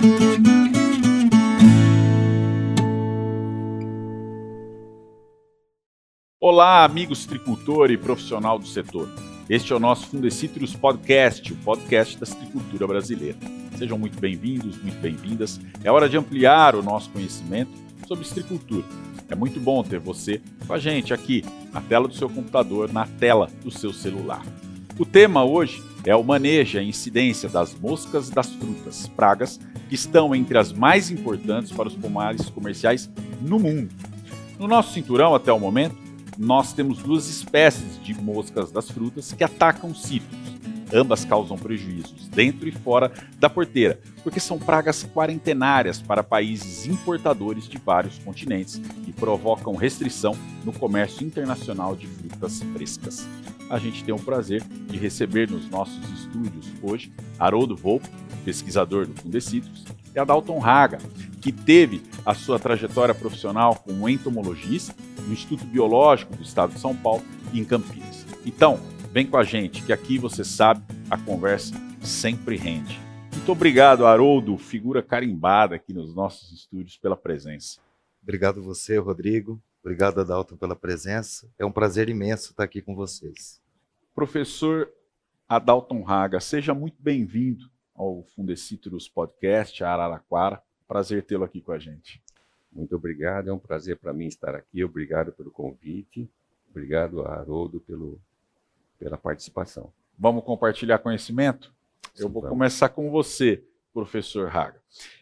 Olá, amigos tricultor e profissional do setor. Este é o nosso Fundecitrus Podcast, o podcast da citricultura brasileira. Sejam muito bem-vindos, muito bem-vindas. É hora de ampliar o nosso conhecimento sobre citricultura. É muito bom ter você com a gente aqui, na tela do seu computador, na tela do seu celular. O tema hoje é o manejo e a incidência das moscas e das frutas, pragas que estão entre as mais importantes para os pomares comerciais no mundo. No nosso cinturão, até o momento, nós temos duas espécies de moscas das frutas que atacam citros. Ambas causam prejuízos dentro e fora da porteira, porque são pragas quarentenárias para países importadores de vários continentes e provocam restrição no comércio internacional de frutas frescas. A gente tem o prazer de receber nos nossos estúdios hoje Haroldo Volpe, pesquisador do Fundecitrus, e a Dalton Haga, que teve a sua trajetória profissional como entomologista no Instituto Biológico do Estado de São Paulo e em Campinas. Então, vem com a gente, que aqui você sabe, a conversa sempre rende. Muito obrigado, Haroldo, figura carimbada aqui nos nossos estúdios, pela presença. Obrigado você, Rodrigo. Obrigado, Adalton, pela presença. É um prazer imenso estar aqui com vocês. Professor Adalton Haga, seja muito bem-vindo ao Fundecitrus Podcast, a Araraquara. Prazer tê-lo aqui com a gente. Muito obrigado, é um prazer para mim estar aqui. Obrigado pelo convite. Obrigado, Haroldo, pela participação. Vamos compartilhar conhecimento? Eu vou começar com você, professor Haga.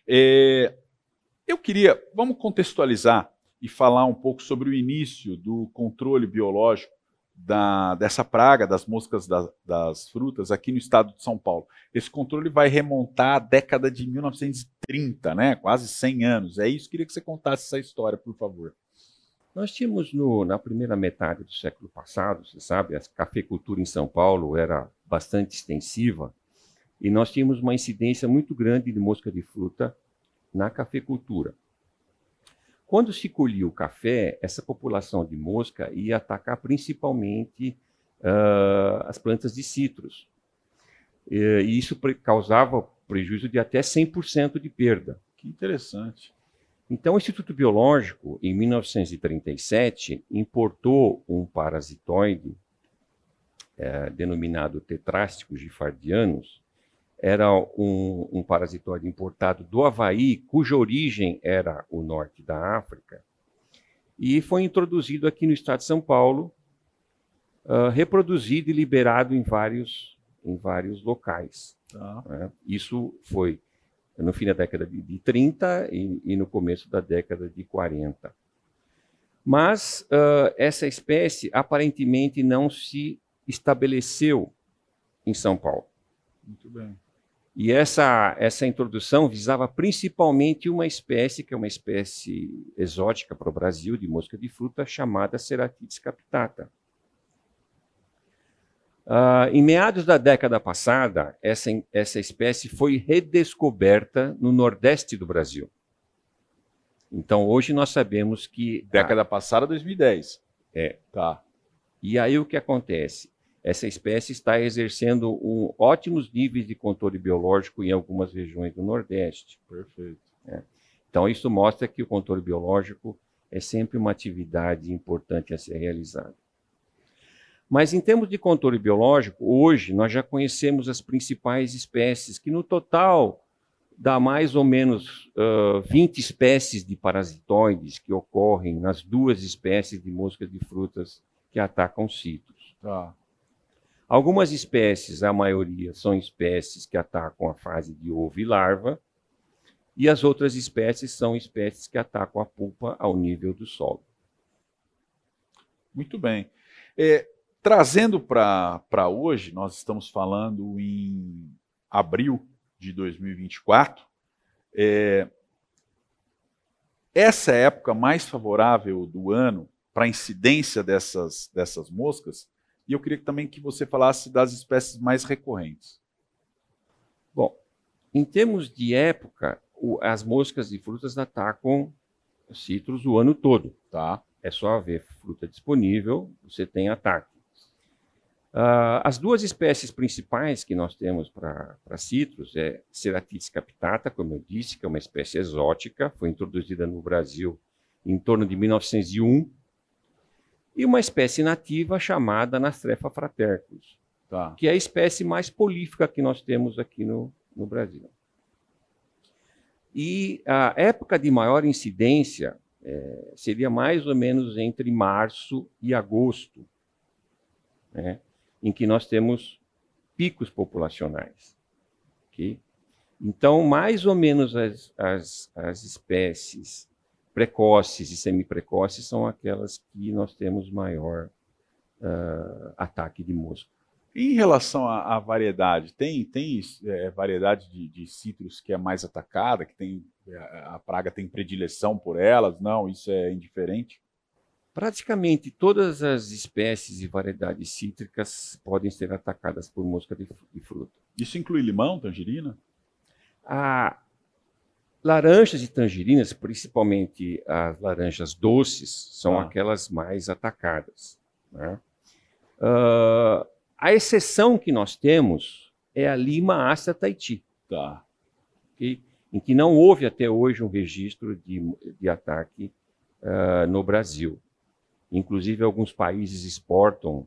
Vamos contextualizar e falar um pouco sobre o início do controle biológico dessa praga das moscas das frutas aqui no estado de São Paulo. Esse controle vai remontar à década de 1930, né? Quase 100 anos. É isso, queria que você contasse essa história, por favor. Nós tínhamos na primeira metade do século passado, você sabe, a cafeicultura em São Paulo era bastante extensiva e nós tínhamos uma incidência muito grande de mosca de fruta na cafeicultura. Quando se colhia o café, essa população de mosca ia atacar principalmente as plantas de citros. E isso causava prejuízo de até 100% de perda. Que interessante. Então, o Instituto Biológico, em 1937, importou um parasitoide denominado Tetrasticus gifardianus. Era um parasitoide importado do Havaí, cuja origem era o norte da África, e foi introduzido aqui no estado de São Paulo, reproduzido e liberado em vários locais. Né? Isso foi no fim da década de 30 e no começo da década de 40. Mas essa espécie aparentemente não se estabeleceu em São Paulo. Muito bem. E essa introdução visava principalmente uma espécie, que é uma espécie exótica para o Brasil, de mosca de fruta, chamada Cerathites capitata. Em meados da década passada, essa espécie foi redescoberta no nordeste do Brasil. Então, hoje nós sabemos que... Década passada, 2010. Tá. E aí o que acontece? Essa espécie está exercendo ótimos níveis de controle biológico em algumas regiões do Nordeste. Perfeito. Então, isso mostra que o controle biológico é sempre uma atividade importante a ser realizada. Mas, em termos de controle biológico, hoje nós já conhecemos as principais espécies, que no total dá mais ou menos 20 espécies de parasitoides que ocorrem nas duas espécies de moscas de frutas que atacam citros. Tá. Algumas espécies, a maioria, são espécies que atacam a fase de ovo e larva, e as outras espécies são espécies que atacam a pulpa ao nível do solo. Muito bem. Trazendo para hoje, nós estamos falando em abril de 2024, essa é a época mais favorável do ano para a incidência dessas moscas. E eu queria também que você falasse das espécies mais recorrentes. Bom, em termos de época, as moscas de frutas atacam citros o ano todo. Tá? É só haver fruta disponível, você tem ataque. As duas espécies principais que nós temos para citros é Ceratides capitata, como eu disse, que é uma espécie exótica, foi introduzida no Brasil em torno de 1901, e uma espécie nativa chamada Anastrefa fraterculus, que é a espécie mais prolífica que nós temos aqui no Brasil. E a época de maior incidência seria mais ou menos entre março e agosto, né, em que nós temos picos populacionais. Okay? Então, mais ou menos as espécies precoces e semiprecoces são aquelas que nós temos maior ataque de mosca. Em relação à variedade, tem variedade de citros que é mais atacada, que a praga tem predileção por elas? Não, isso é indiferente? Praticamente todas as espécies e variedades cítricas podem ser atacadas por mosca de fruta. Isso inclui limão, tangerina? Laranjas e tangerinas, principalmente as laranjas doces, são aquelas mais atacadas, né? A exceção que nós temos é a lima ácida Tahiti, okay? Em que não houve até hoje um registro de ataque no Brasil. Inclusive, alguns países exportam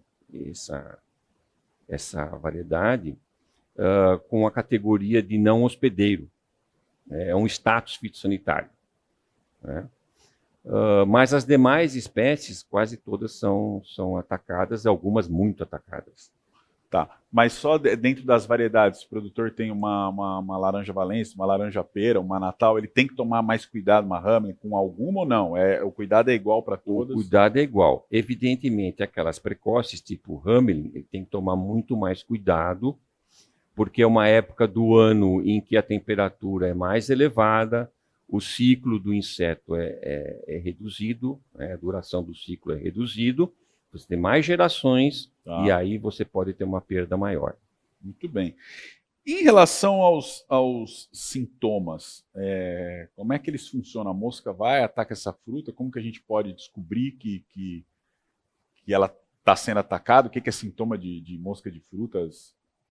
essa variedade com a categoria de não hospedeiro. É um status fitossanitário, né? Mas as demais espécies, quase todas são atacadas, algumas muito atacadas. Tá, mas só dentro das variedades, se o produtor tem uma laranja valência, uma laranja pera, uma natal, ele tem que tomar mais cuidado, uma Hamelin, com alguma ou não? O cuidado é igual para todas? O cuidado é igual. Evidentemente, aquelas precoces, tipo Hamelin, ele tem que tomar muito mais cuidado, porque é uma época do ano em que a temperatura é mais elevada, o ciclo do inseto é reduzido, né? A duração do ciclo é reduzido, você tem mais gerações e aí você pode ter uma perda maior. Muito bem. Em relação aos sintomas, como é que eles funcionam? A mosca vai, ataca essa fruta, como que a gente pode descobrir que ela está sendo atacada? O que é sintoma de mosca de frutas?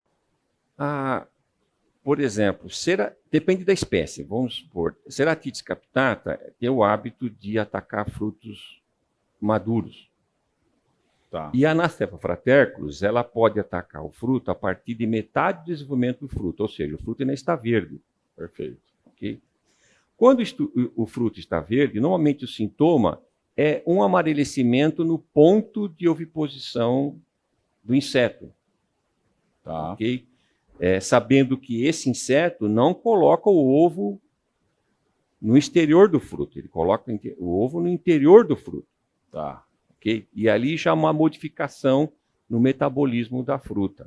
Por exemplo, depende da espécie. Vamos supor, Ceratides capitata tem o hábito de atacar frutos maduros. E a Anastrefa fraterculus, ela pode atacar o fruto a partir de metade do desenvolvimento do fruto, ou seja, o fruto ainda está verde. Perfeito. Okay? Quando o fruto está verde, normalmente o sintoma é um amarelecimento no ponto de oviposição do inseto. Okay? Sabendo que esse inseto não coloca o ovo no exterior do fruto, ele coloca o ovo no interior do fruto. Okay? E ali já há uma modificação no metabolismo da fruta.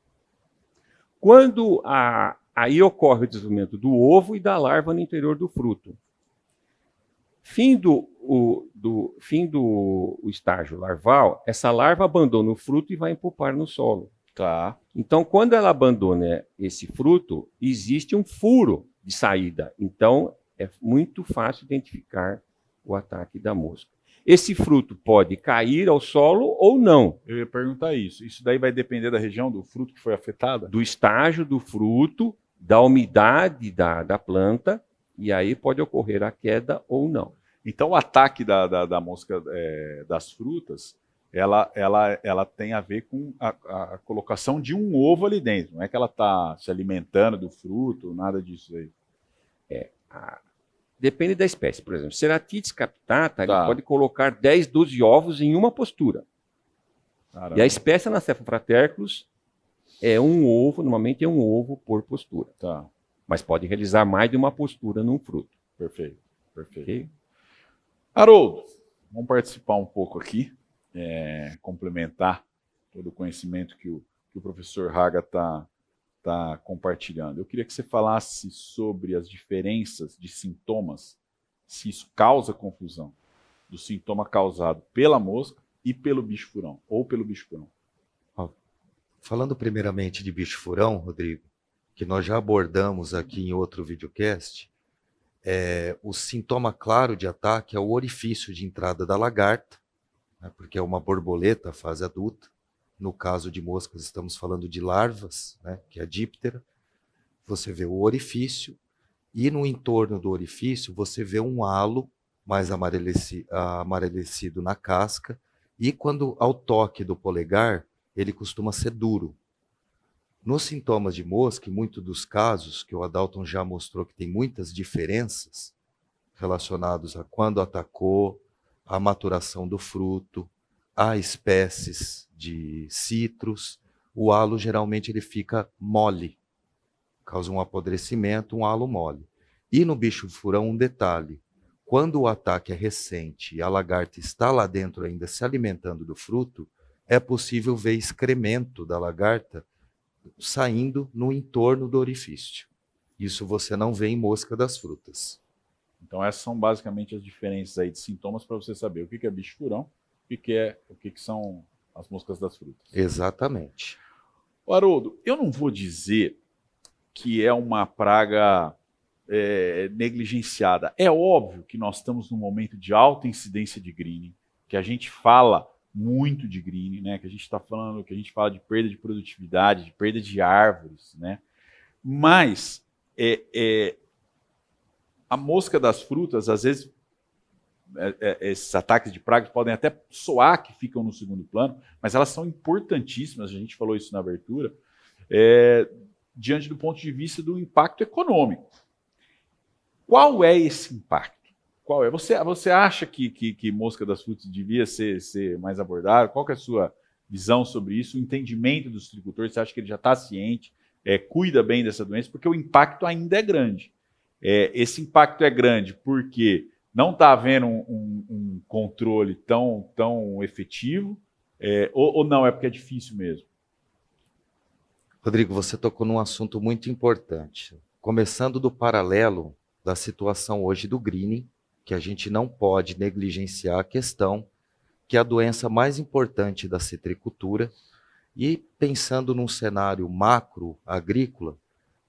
Quando aí ocorre o desenvolvimento do ovo e da larva no interior do fruto. Fim do estágio larval, essa larva abandona o fruto e vai empupar no solo. Então, quando ela abandona esse fruto, existe um furo de saída. Então, é muito fácil identificar o ataque da mosca. Esse fruto pode cair ao solo ou não. Eu ia perguntar isso. Isso daí vai depender da região do fruto que foi afetada? Do estágio do fruto, da umidade da planta, e aí pode ocorrer a queda ou não. Então, o ataque da mosca das frutas, ela tem a ver com a colocação de um ovo ali dentro. Não é que ela está se alimentando do fruto, nada disso aí. Depende da espécie. Por exemplo, Ceratides capitata, ele pode colocar 10, 12 ovos em uma postura. E a espécie Anastrefa fraterculus é um ovo, normalmente é um ovo por postura. Mas pode realizar mais de uma postura num fruto. Perfeito, perfeito. Okay? Haroldo, vamos participar um pouco aqui, complementar todo o conhecimento que o professor Haga está compartilhando. Eu queria que você falasse sobre as diferenças de sintomas, se isso causa confusão, do sintoma causado pela mosca e pelo bicho-furão, ou pelo bicho-furão. Falando primeiramente de bicho-furão, Rodrigo, que nós já abordamos aqui em outro videocast, o sintoma claro de ataque é o orifício de entrada da lagarta, né, porque é uma borboleta, fase adulta, no caso de moscas estamos falando de larvas, né, que é a díptera, você vê o orifício, e no entorno do orifício você vê um halo mais amarelecido na casca, e quando ao toque do polegar, ele costuma ser duro. Nos sintomas de mosca, em muitos dos casos, que o Adalton já mostrou que tem muitas diferenças relacionados a quando atacou, a maturação do fruto, a espécies de citros, o halo geralmente ele fica mole, causa um apodrecimento, um halo mole. E no bicho-furão um detalhe, quando o ataque é recente e a lagarta está lá dentro ainda se alimentando do fruto, é possível ver excremento da lagarta saindo no entorno do orifício. Isso você não vê em mosca das frutas. Então essas são basicamente as diferenças aí de sintomas para você saber o que é bicho-furão, o que são as moscas das frutas. Exatamente. Haroldo, eu não vou dizer que é uma praga negligenciada. É óbvio que nós estamos num momento de alta incidência de greening, que a gente fala muito de greening, né? Que a gente está falando, que a gente fala de perda de produtividade, de perda de árvores, né? Mas a mosca das frutas, às vezes, esses ataques de pragas podem até soar que ficam no segundo plano, mas elas são importantíssimas, a gente falou isso na abertura, diante do ponto de vista do impacto econômico. Qual é esse impacto? Qual é? Você acha que mosca das frutas devia ser mais abordada? Qual que é a sua visão sobre isso? O entendimento dos citricultores? Você acha que ele já está ciente, cuida bem dessa doença? Porque o impacto ainda é grande. Esse impacto é grande porque não está havendo um controle tão efetivo, ou não, é porque é difícil mesmo? Rodrigo, você tocou num assunto muito importante. Começando do paralelo da situação hoje do greening, que a gente não pode negligenciar a questão, que é a doença mais importante da citricultura, e pensando num cenário macro agrícola,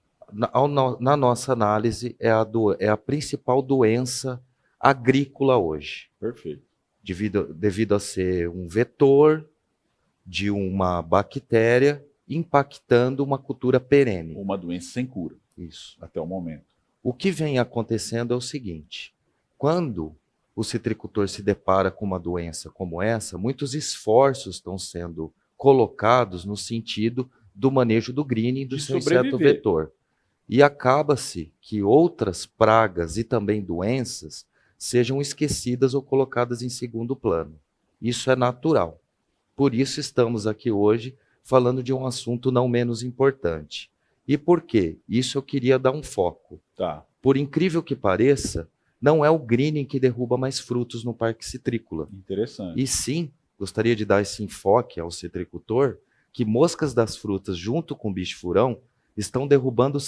na nossa análise é a principal doença agrícola hoje. Perfeito. Devido a ser um vetor de uma bactéria impactando uma cultura perene. Uma doença sem cura. Isso. Até o momento. O que vem acontecendo é o seguinte: quando o citricultor se depara com uma doença como essa, muitos esforços estão sendo colocados no sentido do manejo do greening do seu inseto vetor. E acaba-se que outras pragas e também doenças sejam esquecidas ou colocadas em segundo plano. Isso é natural. Por isso estamos aqui hoje falando de um assunto não menos importante. E por quê? Isso eu queria dar um foco. Tá. Por incrível que pareça, não é o greening que derruba mais frutos no parque citrícola. Interessante. E sim, gostaria de dar esse enfoque ao citricultor, que moscas das frutas junto com bicho-furão estão derrubando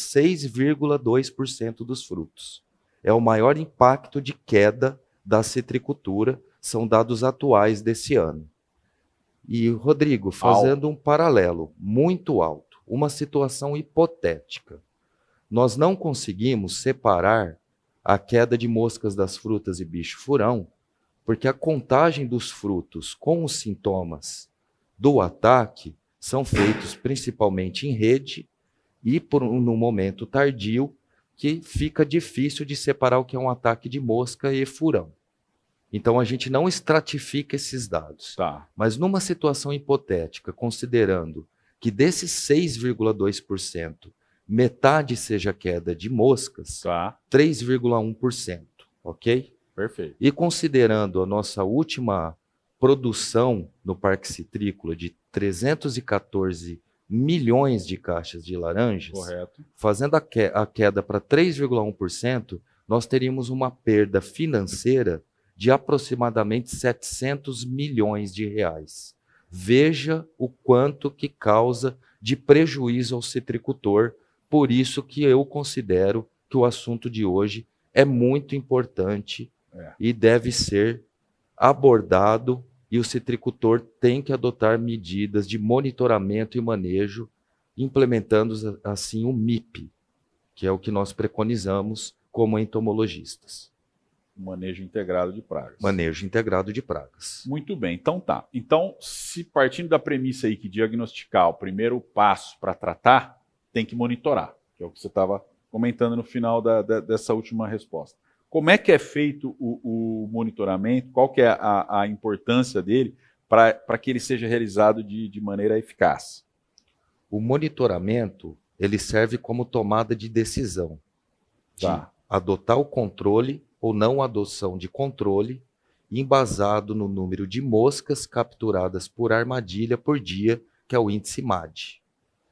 6,2% dos frutos. É o maior impacto de queda da citricultura, são dados atuais desse ano. E, Rodrigo, fazendo um paralelo muito alto, uma situação hipotética. Nós não conseguimos separar a queda de moscas das frutas e bicho-furão, porque a contagem dos frutos com os sintomas do ataque são feitos principalmente em rede e no momento tardio, que fica difícil de separar o que é um ataque de mosca e furão. Então a gente não estratifica esses dados. Tá. Mas numa situação hipotética, considerando que desses 6,2%, metade seja queda de moscas, Tá. 3,1%, ok? Perfeito. E considerando a nossa última produção no Parque Citrícola de 314 milhões de caixas de laranjas, correto, fazendo a queda para 3,1%, nós teríamos uma perda financeira de aproximadamente 700 milhões de reais. Veja o quanto que causa de prejuízo ao citricultor, por isso que eu considero que o assunto de hoje é muito importante e deve ser abordado, e o citricultor tem que adotar medidas de monitoramento e manejo, implementando assim o MIP, que é o que nós preconizamos como entomologistas. Manejo integrado de pragas. Manejo integrado de pragas. Muito bem, então tá. Então, se partindo da premissa aí que diagnosticar o primeiro passo para tratar, tem que monitorar, que é o que você estava comentando no final dessa última resposta. Como é que é feito o monitoramento? Qual que é a importância dele para que ele seja realizado de maneira eficaz? O monitoramento, ele serve como tomada de decisão. Tá. Adotar o controle ou não adoção de controle, embasado no número de moscas capturadas por armadilha por dia, que é o índice MAD.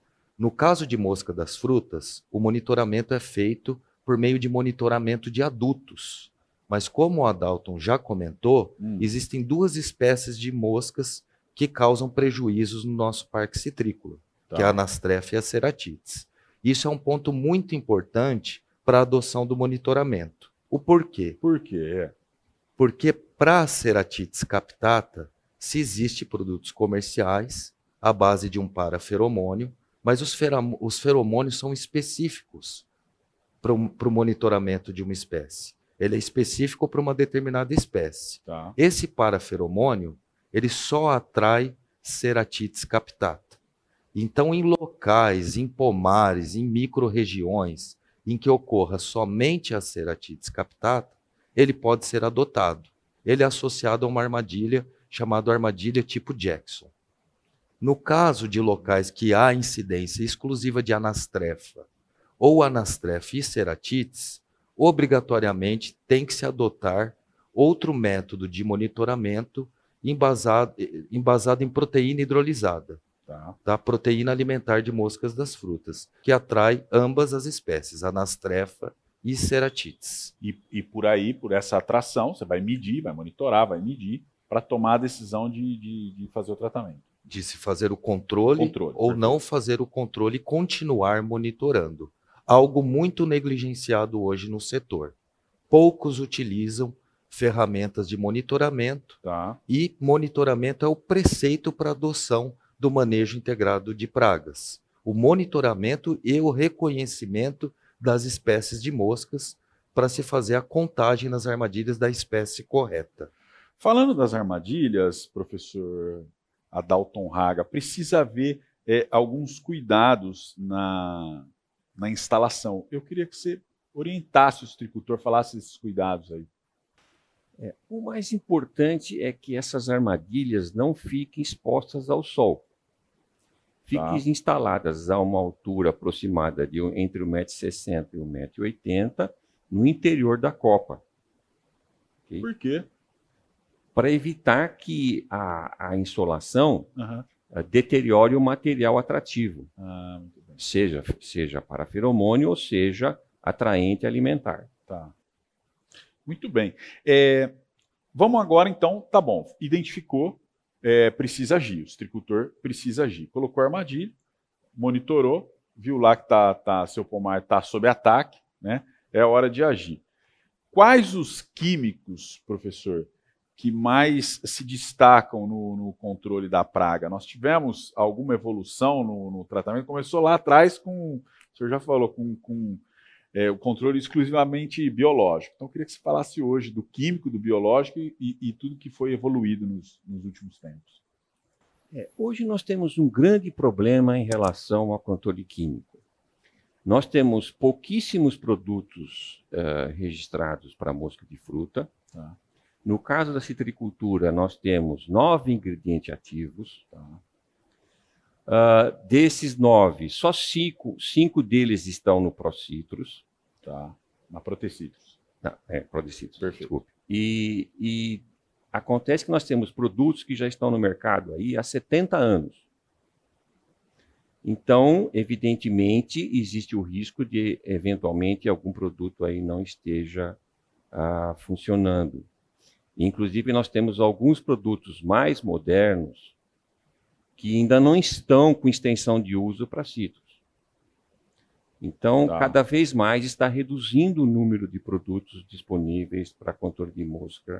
No caso de mosca das frutas, o monitoramento é feito por meio de monitoramento de adultos. Mas como o Adalton já comentou, existem duas espécies de moscas que causam prejuízos no nosso parque citrícola, que é a Anastrefa e a Ceratites. Isso é um ponto muito importante para a adoção do monitoramento. O porquê? Por quê? Porque para a Ceratites captata, se existe produtos comerciais à base de um paraferomônio, mas os feromônios são específicos para o monitoramento de uma espécie. Ele é específico para uma determinada espécie. Tá. Esse paraferomônio, ele só atrai Ceratites captata. Então, em locais, em pomares, em micro-regiões em que ocorra somente a Ceratites captata, ele pode ser adotado. Ele é associado a uma armadilha chamada armadilha tipo Jackson. No caso de locais que há incidência exclusiva de Anastrefa ou Anastrefa e Ceratites, obrigatoriamente tem que se adotar outro método de monitoramento embasado em proteína hidrolisada. Da proteína alimentar de moscas das frutas, que atrai ambas as espécies, Anastrefa e Ceratites. E por aí, por essa atração, você vai medir, vai monitorar, vai medir, para tomar a decisão de fazer o tratamento. De se fazer o controle ou perfeito. não fazer o controle e continuar monitorando. Algo muito negligenciado hoje no setor. Poucos utilizam ferramentas de monitoramento e monitoramento é o preceito para adoção do manejo integrado de pragas, o monitoramento e o reconhecimento das espécies de moscas para se fazer a contagem nas armadilhas da espécie correta. Falando das armadilhas, professor Adalton Haga, precisa haver alguns cuidados na instalação. Eu queria que você orientasse o citricultor, falasse esses cuidados aí. O mais importante é que essas armadilhas não fiquem expostas ao sol. Fiquem instaladas a uma altura aproximada de entre 1,60 m e 1,80 m no interior da copa. Okay? Por quê? Para evitar que a insolação deteriore o material atrativo, muito bem. seja paraferomônio ou seja atraente alimentar. Tá. Muito bem. Vamos agora, então, tá bom, identificou, precisa agir, o citricultor precisa agir. Colocou a armadilha, monitorou, viu lá que seu pomar está sob ataque, né? É hora de agir. Quais os químicos, professor, que mais se destacam no controle da praga? Nós tivemos alguma evolução no tratamento? Começou lá atrás com, o senhor já falou, com o controle exclusivamente biológico. Então, eu queria que você falasse hoje do químico, do biológico e tudo que foi evoluído nos últimos tempos. Hoje nós temos um grande problema em relação ao controle químico. Nós temos pouquíssimos produtos registrados para mosca de fruta. No caso da citricultura, nós temos 9 ingredientes ativos. Desses 9, só 5 deles estão no Procitrus. Na Protecitrus. Protecitrus, perfeito. Desculpe. E acontece que nós temos produtos que já estão no mercado aí há 70 anos. Então, evidentemente, existe o risco de, eventualmente, algum produto aí não esteja funcionando. Inclusive, nós temos alguns produtos mais modernos que ainda não estão com extensão de uso para citros. Então, cada vez mais está reduzindo o número de produtos disponíveis para controle de mosca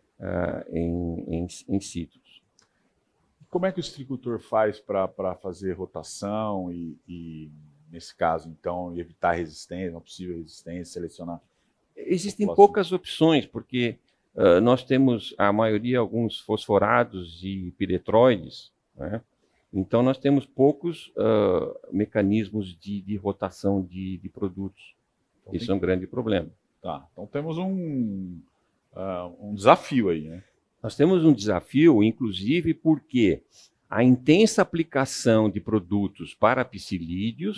em citros. Como é que o citricultor faz para fazer rotação e, nesse caso, então, evitar resistência, uma possível resistência, selecionar Existem poucas opções, porque nós temos, a maioria, alguns fosforados e piretroides, né? Então, nós temos poucos mecanismos de rotação de produtos. Então, isso é um grande problema. Tá, então temos um desafio aí, né? Nós temos um desafio, inclusive, porque a intensa aplicação de produtos para psilídeos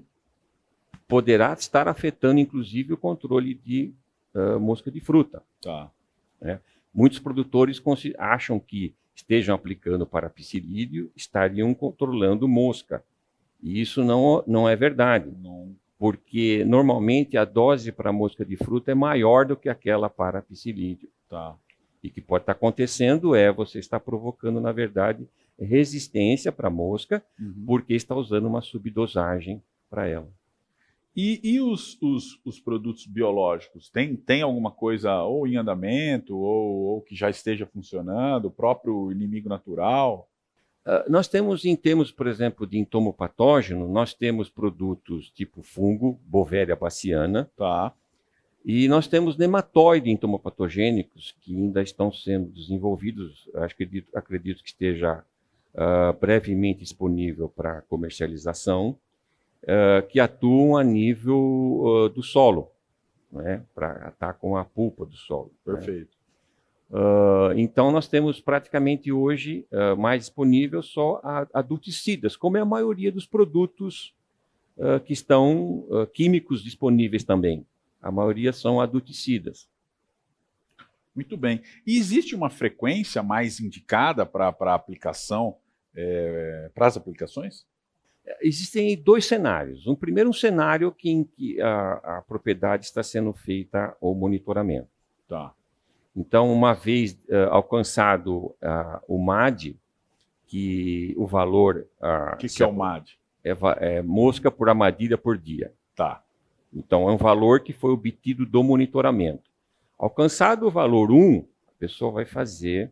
poderá estar afetando, inclusive, o controle de mosca de fruta. Tá. Né? Muitos produtores acham que estejam aplicando para psilídeo, estariam controlando mosca. E isso não é verdade, porque normalmente a dose para mosca de fruta é maior do que aquela para psilídeo. Tá. E o que pode estar acontecendo você está provocando, na verdade, resistência para a mosca, porque está usando uma subdosagem para ela. E os produtos biológicos? Tem alguma coisa ou em andamento, ou que já esteja funcionando, o próprio inimigo natural? Nós temos, em termos, por exemplo, de entomopatógeno, nós temos produtos tipo fungo, Bovéria baciana, Tá. e nós temos nematóide entomopatogênicos que ainda estão sendo desenvolvidos, acredito que esteja brevemente disponível para comercialização, que atuam a nível do solo, né, para atacam a pulpa do solo. Perfeito. Né? Então, nós temos praticamente hoje mais disponível só adulticidas, como é a maioria dos produtos que estão químicos disponíveis também. A maioria são adulticidas. Muito bem. E existe uma frequência mais indicada para aplicação, para as aplicações? Existem dois cenários. Primeiro, um cenário em que a propriedade está sendo feita o monitoramento. Tá. Então, uma vez alcançado o MAD, que o valor... O que é o MAD? É mosca por armadilha por dia. Tá. Então, é um valor que foi obtido do monitoramento. Alcançado o valor 1, a pessoa vai fazer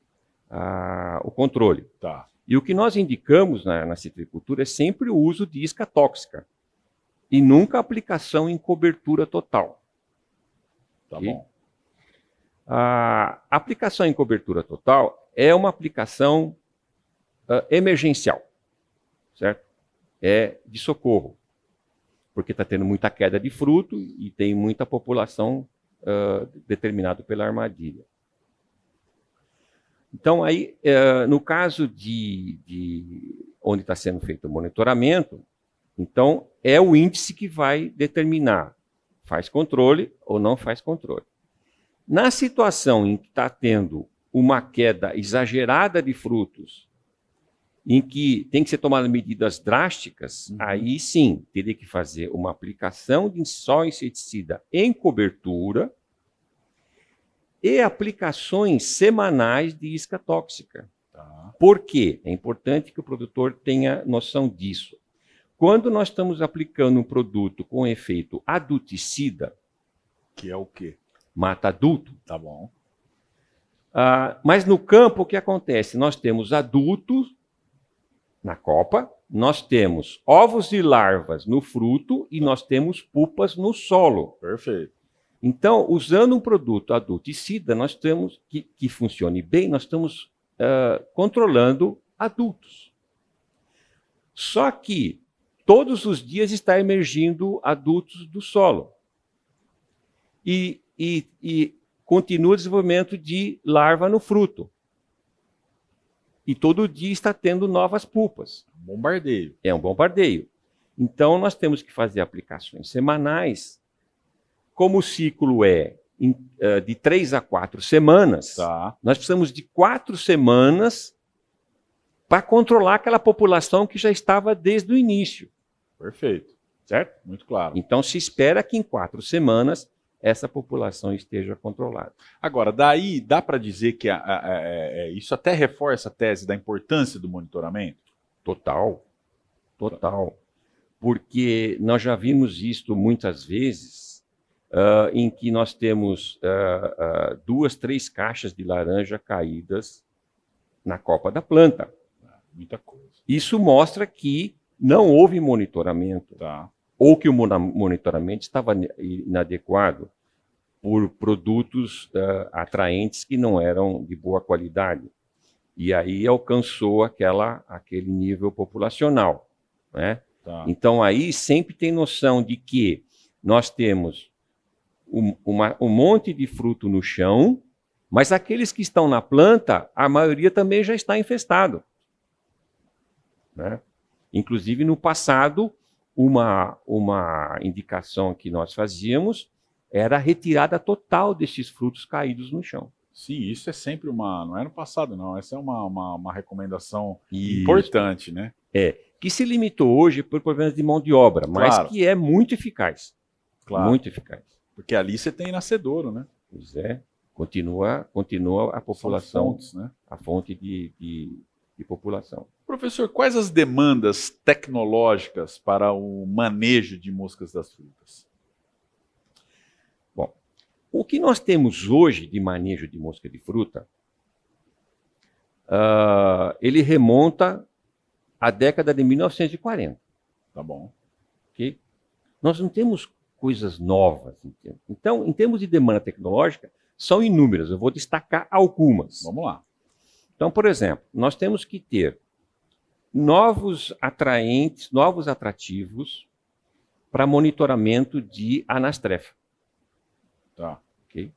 o controle. Tá. E o que nós indicamos na citricultura é sempre o uso de isca tóxica e nunca aplicação em cobertura total. Tá bom. A aplicação em cobertura total é uma aplicação emergencial, certo? É de socorro, porque está tendo muita queda de fruto e tem muita população determinada pela armadilha. Então, aí, no caso de onde está sendo feito o monitoramento, então é o índice que vai determinar faz controle ou não faz controle. Na situação em que está tendo uma queda exagerada de frutos, em que tem que ser tomadas medidas drásticas, aí sim, teria que fazer uma aplicação de só inseticida em cobertura e aplicações semanais de isca tóxica. Tá. Por quê? É importante que o produtor tenha noção disso. Quando nós estamos aplicando um produto com efeito adulticida... Que é o quê? Mata adulto. Tá bom. Mas no campo, o que acontece? Nós temos adultos na copa, nós temos ovos e larvas no fruto e nós temos pupas no solo. Perfeito. Então, usando um produto adulticida, nós temos que funcione bem, nós estamos controlando adultos. Só que todos os dias está emergindo adultos do solo. E continua o desenvolvimento de larva no fruto. E todo dia está tendo novas pupas. Bombardeio. É um bombardeio. Então, nós temos que fazer aplicações semanais. Como o ciclo é de 3 a 4 semanas, tá, nós precisamos de 4 semanas para controlar aquela população que já estava desde o início. Perfeito. Certo? Muito claro. Então, se espera que em 4 semanas essa população esteja controlada. Agora, daí dá para dizer que isso até reforça a tese da importância do monitoramento? Total. Total. Porque nós já vimos isso muitas vezes, em que nós temos 2, 3 caixas de laranja caídas na copa da planta. Muita coisa. Isso mostra que não houve monitoramento, tá, ou que o monitoramento estava inadequado. por produtos atraentes que não eram de boa qualidade. E aí alcançou aquele nível populacional, né? Tá. Então aí sempre tem noção de que nós temos um monte de fruto no chão, mas aqueles que estão na planta, a maioria também já está infestado, né? Inclusive no passado, uma indicação que nós fazíamos era a retirada total desses frutos caídos no chão. Sim, isso é sempre não é no passado, não. Essa é uma recomendação Isso. importante, né? Que se limitou hoje por problemas de mão de obra, mas Claro. que é muito eficaz. Claro. Muito eficaz. Porque ali você tem nascedouro, né? Pois é. Continua a população, São fontes, né? a fonte de população. Professor, quais as demandas tecnológicas para o manejo de moscas das frutas? Bom, o que nós temos hoje de manejo de mosca de fruta, ele remonta à década de 1940. Tá bom. Okay? Nós não temos coisas novas. Então, em termos de demanda tecnológica, são inúmeras. Eu vou destacar algumas. Vamos lá. Então, por exemplo, nós temos que ter novos atraentes, novos atrativos para monitoramento de anastrefa. Tá. Okay?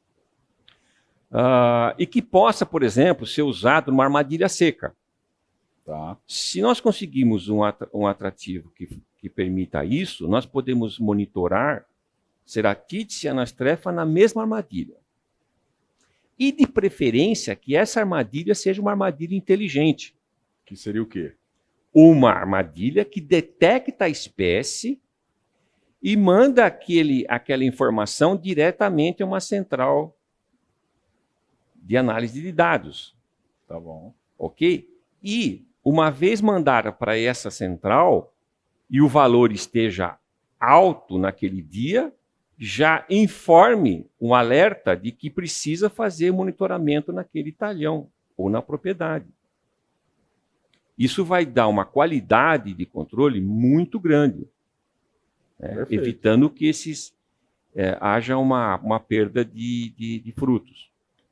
E que possa, por exemplo, ser usado numa armadilha seca. Tá. Se nós conseguirmos um atrativo que permita isso, nós podemos monitorar ceratite e anastrefa na mesma armadilha. E, de preferência, que essa armadilha seja uma armadilha inteligente. Que seria o quê? Uma armadilha que detecta a espécie e manda aquela informação diretamente a uma central de análise de dados. Tá bom. Ok? E, uma vez mandada para essa central e o valor esteja alto naquele dia, já informe um alerta de que precisa fazer monitoramento naquele talhão ou na propriedade. Isso vai dar uma qualidade de controle muito grande, né? Evitando que haja uma perda de frutos.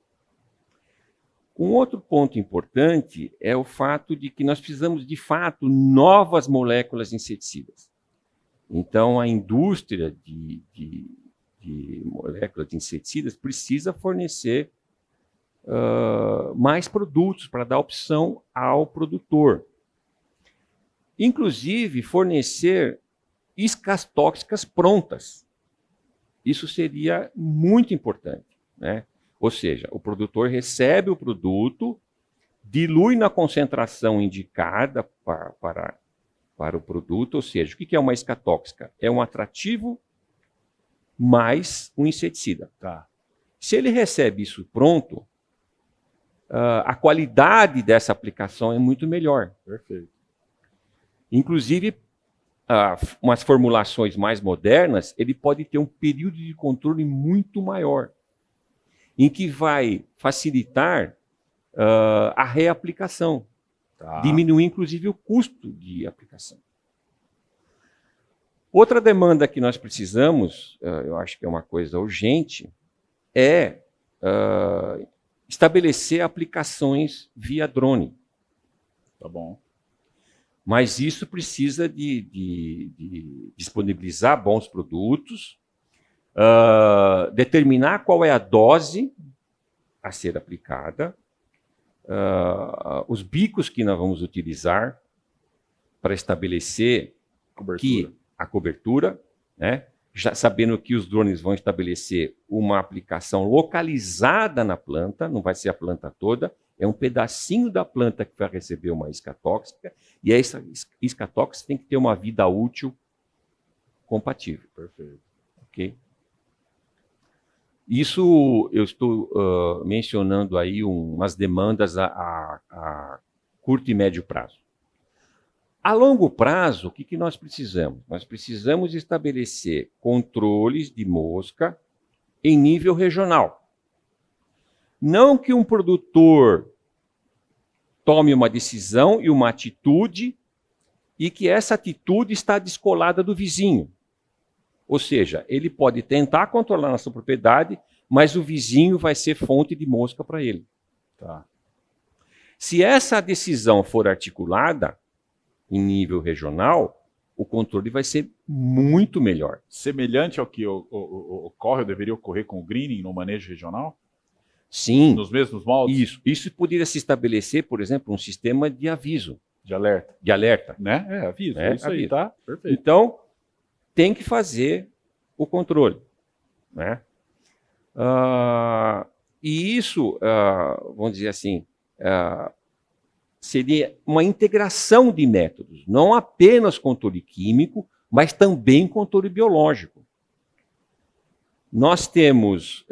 Um outro ponto importante é o fato de que nós precisamos, de fato, novas moléculas inseticidas. Então, a indústria de moléculas de inseticidas precisa fornecer mais produtos para dar opção ao produtor. Inclusive, fornecer iscas tóxicas prontas. Isso seria muito importante, né? Ou seja, o produtor recebe o produto, dilui na concentração indicada para o produto, ou seja, o que é uma isca tóxica? É um atrativo mais um inseticida. Tá. Se ele recebe isso pronto, a qualidade dessa aplicação é muito melhor. Perfeito. Inclusive, umas formulações mais modernas, ele pode ter um período de controle muito maior, em que vai facilitar a reaplicação, diminuir inclusive o custo de aplicação. Outra demanda que nós precisamos, eu acho que é uma coisa urgente, é estabelecer aplicações via drone. Tá bom. Mas isso precisa de disponibilizar bons produtos, determinar qual é a dose a ser aplicada, os bicos que nós vamos utilizar para estabelecer a cobertura, né? Já sabendo que os drones vão estabelecer uma aplicação localizada na planta, não vai ser a planta toda, é um pedacinho da planta que vai receber uma isca tóxica, e essa isca tóxica tem que ter uma vida útil compatível. Perfeito. Ok? Isso eu estou mencionando aí umas demandas a curto e médio prazo. A longo prazo, o que nós precisamos? Nós precisamos estabelecer controles de mosca em nível regional. Não que um produtor tome uma decisão e uma atitude e que essa atitude está descolada do vizinho. Ou seja, ele pode tentar controlar a nossa propriedade, mas o vizinho vai ser fonte de mosca para ele. Tá. Se essa decisão for articulada em nível regional, o controle vai ser muito melhor. Semelhante ao que ocorre, ou deveria ocorrer com o greening no manejo regional? Sim. Nos mesmos moldes? Isso poderia se estabelecer, por exemplo, um sistema de aviso. De alerta. De alerta. Né? Aviso. Isso aviso. aí, tá? Perfeito. Então, tem que fazer o controle. Né? E isso, vamos dizer assim, seria uma integração de métodos, não apenas controle químico, mas também controle biológico. Nós temos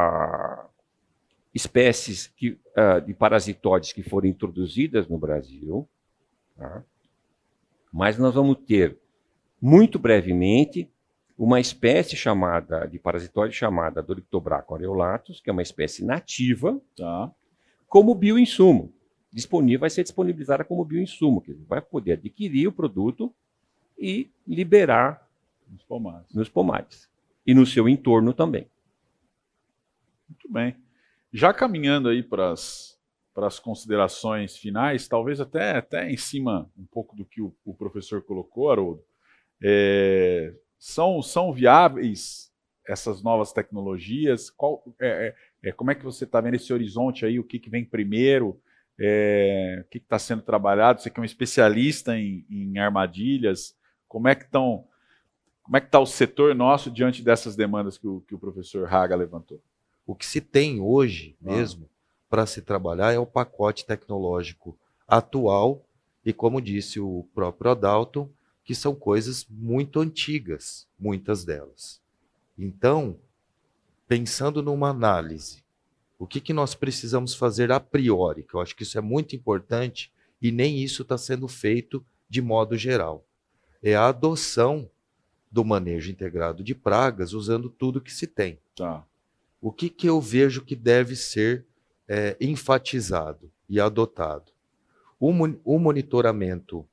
espécies de parasitóides que foram introduzidas no Brasil, tá? Mas nós vamos ter, muito brevemente, uma espécie de parasitóide chamada Doryctobraco areolatus, que é uma espécie nativa, tá, como bioinsumo. Vai ser disponibilizada como bioinsumo, que vai poder adquirir o produto e liberar nos pomares. E no seu entorno também. Muito bem. Já caminhando aí para as considerações finais, talvez até em cima um pouco do que o professor colocou, Haroldo, são viáveis essas novas tecnologias? Como é que você está vendo esse horizonte aí? O que vem primeiro? O que está sendo trabalhado? Você que é um especialista em armadilhas, como é que está o setor nosso diante dessas demandas que o professor Haga levantou? O que se tem hoje mesmo para se trabalhar é o pacote tecnológico atual e, como disse o próprio Adalto, que são coisas muito antigas, muitas delas. Então, pensando numa análise, o que nós precisamos fazer a priori, que eu acho que isso é muito importante e nem isso está sendo feito de modo geral, é a adoção do manejo integrado de pragas usando tudo que se tem. Tá. O que eu vejo que deve ser enfatizado e adotado? O monitoramento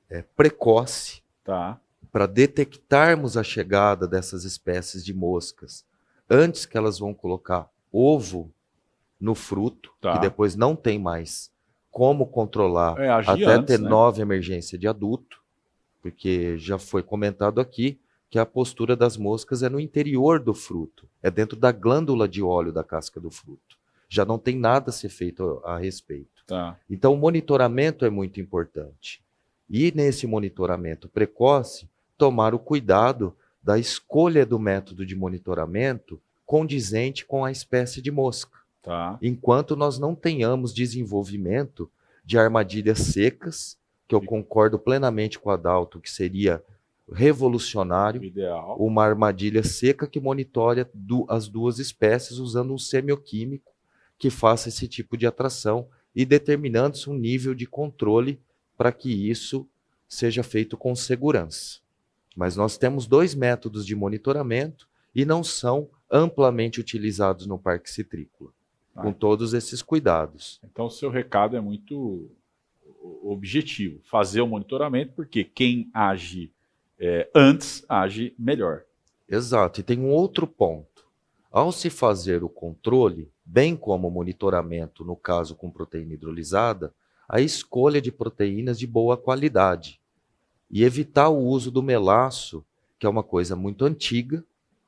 precoce, tá, para detectarmos a chegada dessas espécies de moscas antes que elas vão colocar ovo no fruto, tá, que depois não tem mais como controlar até antes, ter né? nova emergência de adulto, porque já foi comentado aqui que a postura das moscas é no interior do fruto, é dentro da glândula de óleo da casca do fruto. Já não tem nada a ser feito a respeito. Tá. Então, o monitoramento é muito importante. E nesse monitoramento precoce, tomar o cuidado da escolha do método de monitoramento condizente com a espécie de mosca. Tá. Enquanto nós não tenhamos desenvolvimento de armadilhas secas, que eu concordo plenamente com o Adalto, que seria revolucionário, ideal, uma armadilha seca que monitore as duas espécies usando um semioquímico que faça esse tipo de atração e determinando-se um nível de controle para que isso seja feito com segurança. Mas nós temos 2 métodos de monitoramento e não são amplamente utilizados no Parque Citrícola, com todos esses cuidados. Então o seu recado é muito objetivo, fazer o monitoramento, porque quem age antes age melhor. Exato, e tem um outro ponto. Ao se fazer o controle, bem como o monitoramento, no caso com proteína hidrolisada, a escolha de proteínas de boa qualidade e evitar o uso do melaço, que é uma coisa muito antiga.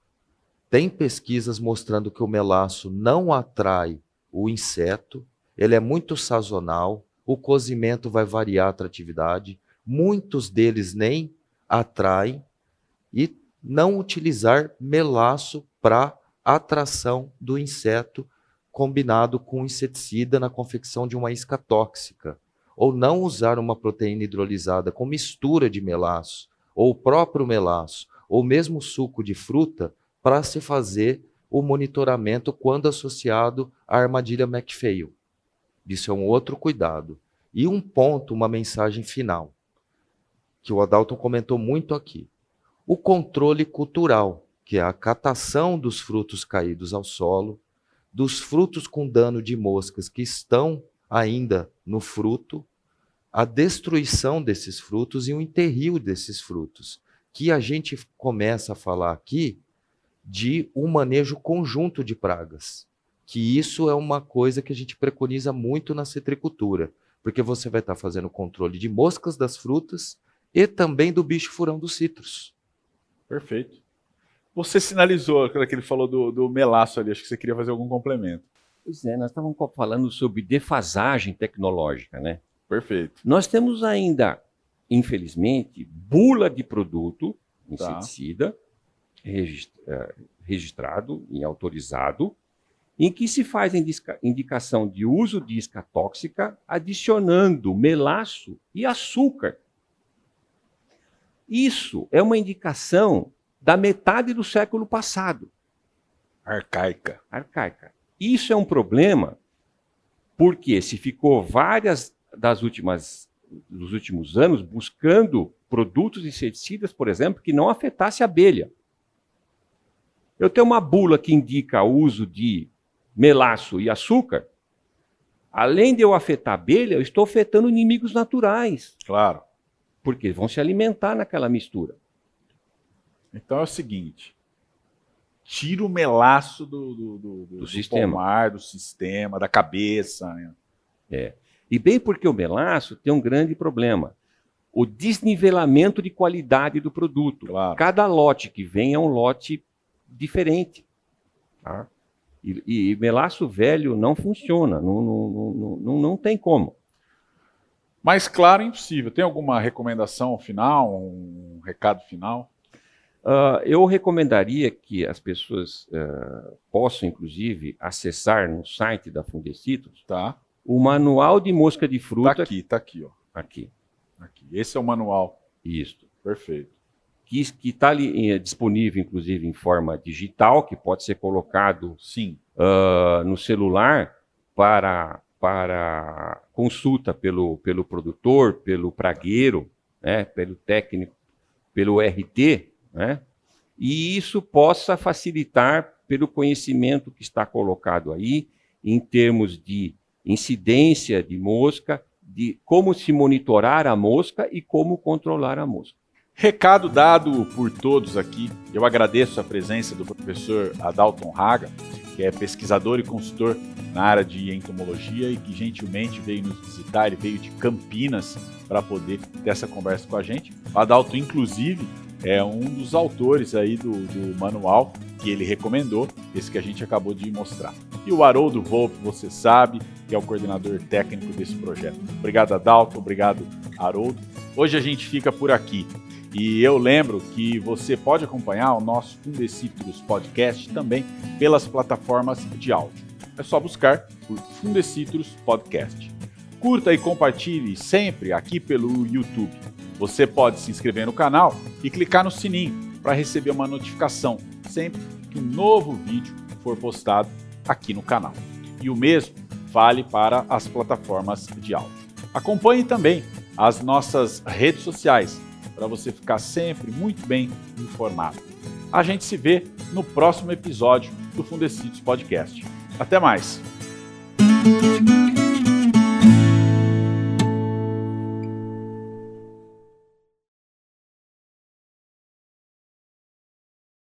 Tem pesquisas mostrando que o melaço não atrai o inseto, ele é muito sazonal, o cozimento vai variar a atratividade, muitos deles nem atraem, e não utilizar melaço para atração do inseto combinado com inseticida na confecção de uma isca tóxica, ou não usar uma proteína hidrolisada com mistura de melaço, ou o próprio melaço, ou mesmo suco de fruta, para se fazer o monitoramento quando associado à armadilha McPhail. Isso é um outro cuidado. E um ponto, uma mensagem final, que o Adalto comentou muito aqui. O controle cultural, que é a catação dos frutos caídos ao solo, dos frutos com dano de moscas que estão ainda no fruto, a destruição desses frutos e o enterrio desses frutos, que a gente começa a falar aqui de um manejo conjunto de pragas, que isso é uma coisa que a gente preconiza muito na citricultura, porque você vai estar fazendo controle de moscas das frutas e também do bicho furão dos citros. Perfeito. Você sinalizou, quando ele falou do melaço ali, acho que você queria fazer algum complemento. Pois é, nós estávamos falando sobre defasagem tecnológica, né? Perfeito. Nós temos ainda, infelizmente, bula de produto inseticida registrado e autorizado, em que se faz indicação de uso de isca tóxica, adicionando melaço e açúcar. Isso é uma indicação da metade do século passado. Arcaica. Isso é um problema porque se ficou várias dos últimos anos buscando produtos inseticidas, por exemplo, que não afetasse a abelha. Eu tenho uma bula que indica o uso de melaço e açúcar. Além de eu afetar a abelha, eu estou afetando inimigos naturais. Claro. Porque vão se alimentar naquela mistura. Então é o seguinte, tira o melaço do sistema. pomar, do sistema, da cabeça. Né? E bem porque o melaço tem um grande problema. O desnivelamento de qualidade do produto. Claro. Cada lote que vem é um lote diferente. Tá? E melaço velho não funciona, não tem como. Mas claro, é impossível. Tem alguma recomendação final, um recado final? Eu recomendaria que as pessoas possam, inclusive, acessar no site da Fundecitrus o manual de mosca de fruta. Tá aqui, ó. Aqui. Esse é o manual. Isso. Perfeito. Que está ali disponível, inclusive, em forma digital, que pode ser colocado no celular para consulta pelo produtor, pelo pragueiro, né, pelo técnico, pelo RT, né, e isso possa facilitar pelo conhecimento que está colocado aí, em termos de incidência de mosca, de como se monitorar a mosca e como controlar a mosca. Recado dado por todos aqui. Eu agradeço a presença do professor Adalton Haga, que é pesquisador e consultor na área de entomologia e que gentilmente veio nos visitar. Ele veio de Campinas para poder ter essa conversa com a gente. O Adalton, inclusive, é um dos autores aí do manual que ele recomendou, esse que a gente acabou de mostrar. E o Haroldo Volpe, você sabe, que é o coordenador técnico desse projeto. Obrigado, Adalton. Obrigado, Haroldo. Hoje a gente fica por aqui. E eu lembro que você pode acompanhar o nosso Fundecitrus Podcast também pelas plataformas de áudio. É só buscar por Fundecitrus Podcast. Curta e compartilhe sempre aqui pelo YouTube. Você pode se inscrever no canal e clicar no sininho para receber uma notificação sempre que um novo vídeo for postado aqui no canal. E o mesmo vale para as plataformas de áudio. Acompanhe também as nossas redes sociais, para você ficar sempre muito bem informado. A gente se vê no próximo episódio do Fundecitrus Podcast. Até mais!